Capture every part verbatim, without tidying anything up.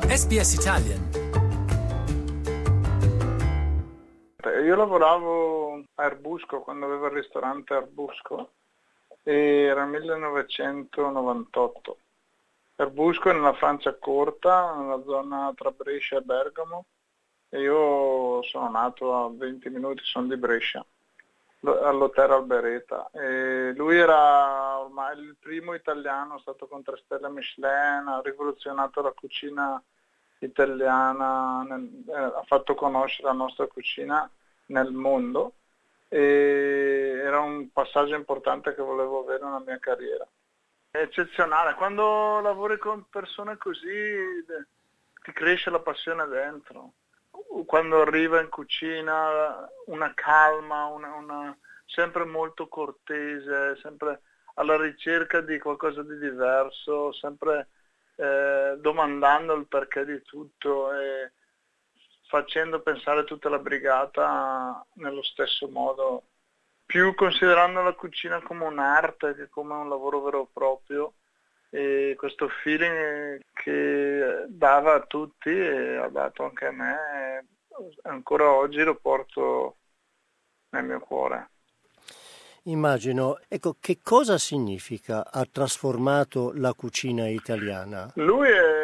S B S Italian. Io lavoravo a Erbusco quando avevo il ristorante Erbusco e era millenovecentonovantotto. Erbusco è nella Francia corta, nella zona tra Brescia e Bergamo, e io sono nato a venti minuti, sono di Brescia, all'Hotel Albereta. E lui era ormai il primo italiano, è stato con tre stelle Michelin, ha rivoluzionato la cucina italiana, nel, eh, ha fatto conoscere la nostra cucina nel mondo, e era un passaggio importante che volevo avere nella mia carriera. È eccezionale, quando lavori con persone così ti cresce la passione dentro. Quando arriva in cucina una calma, una, una, sempre molto cortese, sempre alla ricerca di qualcosa di diverso, sempre eh, domandando il perché di tutto e facendo pensare tutta la brigata nello stesso modo, più considerando la cucina come un'arte che come un lavoro vero e proprio, e questo feeling che dava a tutti e ha dato anche a me, ancora oggi lo porto nel mio cuore. Immagino. Ecco, che cosa significa ha trasformato la cucina italiana? Lui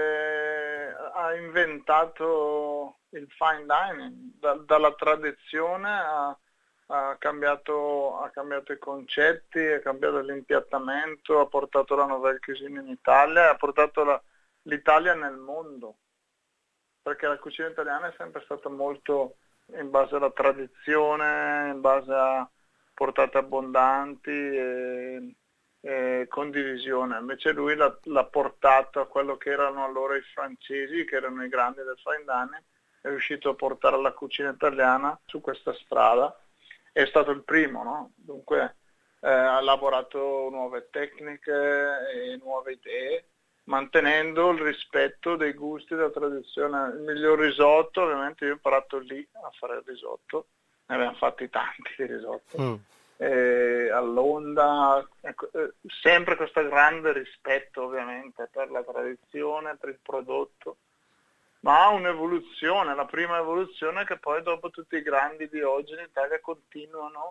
è, ha inventato il fine dining, da, dalla tradizione ha, ha, cambiato, ha cambiato i concetti, ha cambiato l'impiattamento, ha portato la nouvelle cuisine in Italia e ha portato la, l'Italia nel mondo, perché la cucina italiana è sempre stata molto in base alla tradizione, in base a portate abbondanti e, e condivisione. Invece lui l'ha, l'ha portato a quello che erano allora i francesi, che erano i grandi del fine dining, è riuscito a portare la cucina italiana su questa strada. È stato il primo, no? Dunque eh, ha elaborato nuove tecniche e nuove idee, mantenendo il rispetto dei gusti della tradizione. Il miglior risotto, ovviamente io ho imparato lì a fare il risotto, ne abbiamo fatti tanti di risotto, mm. eh, all'onda, ecco, eh, sempre questo grande rispetto ovviamente per la tradizione, per il prodotto, ma un'evoluzione, la prima evoluzione che poi dopo tutti i grandi di oggi in Italia continuano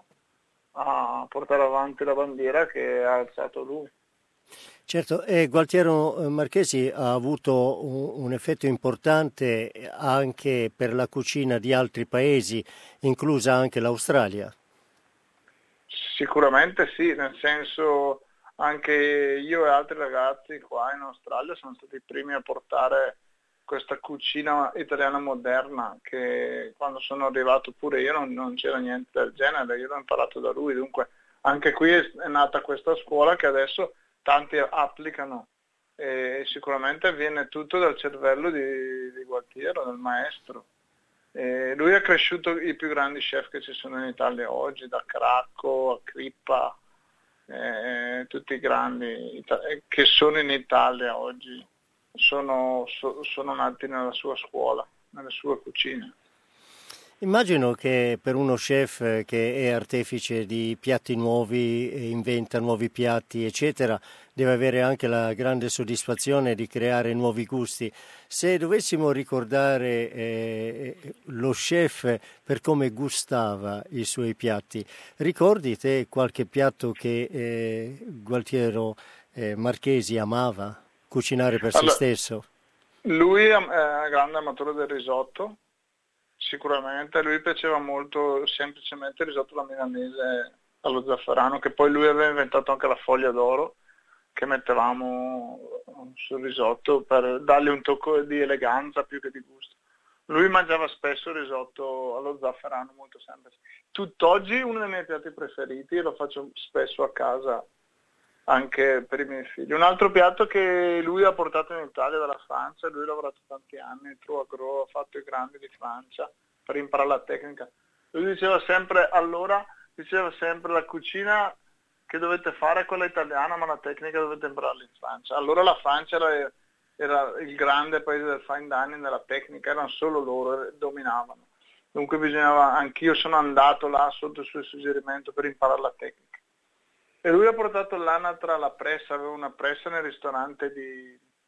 a portare avanti la bandiera che ha alzato lui. Certo, e Gualtiero Marchesi ha avuto un, un effetto importante anche per la cucina di altri paesi, inclusa anche l'Australia. Sicuramente sì, nel senso anche io e altri ragazzi qua in Australia sono stati i primi a portare questa cucina italiana moderna, che quando sono arrivato pure io non, non c'era niente del genere, io l'ho imparato da lui, dunque anche qui è, è nata questa scuola che adesso tanti applicano, e sicuramente viene tutto dal cervello di, di Gualtiero, del maestro. E lui ha cresciuto i più grandi chef che ci sono in Italia oggi, da Cracco a Crippa, eh, tutti i grandi che sono in Italia oggi sono, so, sono nati nella sua scuola, nelle sue cucine. Immagino che per uno chef che è artefice di piatti nuovi, e inventa nuovi piatti, eccetera, deve avere anche la grande soddisfazione di creare nuovi gusti. Se dovessimo ricordare eh, lo chef per come gustava i suoi piatti, ricordi te qualche piatto che eh, Gualtiero eh, Marchesi amava cucinare per allora, se stesso? Lui è un grande amatore del risotto. Sicuramente a lui piaceva molto semplicemente il risotto alla milanese allo zafferano, che poi lui aveva inventato anche la foglia d'oro che mettevamo sul risotto per dargli un tocco di eleganza più che di gusto. Lui mangiava spesso il risotto allo zafferano, molto semplice. Tutt'oggi uno dei miei piatti preferiti, lo faccio spesso a casa anche per i miei figli. Un altro piatto che lui ha portato in Italia dalla Francia, lui ha lavorato tanti anni in Trois Gros, ha fatto i grandi di Francia per imparare la tecnica. Lui diceva sempre, allora, diceva sempre la cucina che dovete fare è quella italiana, ma la tecnica dovete impararla in Francia. Allora la Francia era, era il grande paese del fine dining, della tecnica, erano solo loro, dominavano. Dunque bisognava, anch'io sono andato là sotto il suo suggerimento per imparare la tecnica. E lui ha portato l'anatra alla pressa, aveva una pressa nel ristorante di,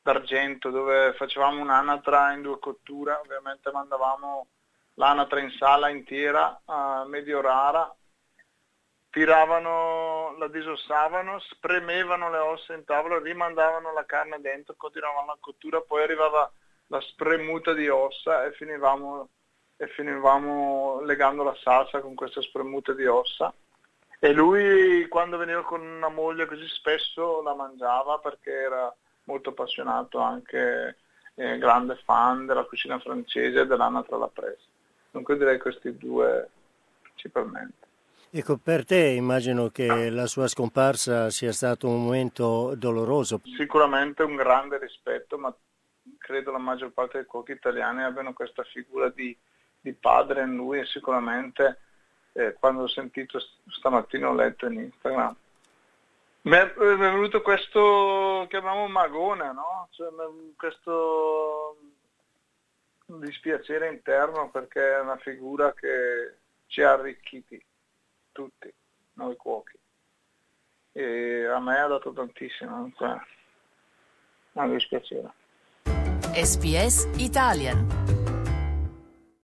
d'argento, dove facevamo un'anatra in due cotture, ovviamente mandavamo l'anatra in sala intera, a medio rara, tiravano, la disossavano, spremevano le ossa in tavola, rimandavano la carne dentro, continuavano la cottura, poi arrivava la spremuta di ossa e finivamo, e finivamo legando la salsa con questa spremuta di ossa. E lui, quando veniva con una moglie così, spesso la mangiava perché era molto appassionato, anche eh, grande fan della cucina francese e dell'anatra alla presa. Dunque direi questi due principalmente. Ecco, per te immagino che la sua scomparsa sia stato un momento doloroso. Sicuramente un grande rispetto, ma credo la maggior parte dei cuochi italiani abbiano questa figura di, di padre in lui, e sicuramente eh, quando ho sentito stamattina, ho letto in Instagram, mi è, mi è venuto questo, chiamiamo magone, no? Cioè, questo dispiacere interno, perché è una figura che ci ha arricchiti tutti, noi cuochi, e a me ha dato tantissimo, cioè, un dispiacere. S B S Italian